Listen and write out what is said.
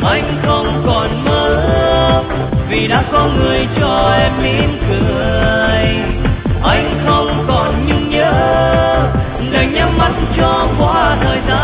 anh không còn mơ ước vì đã có người cho em mỉm cười. Anh không còn nhung nhớ, đành nhắm mắt cho qua thời gian.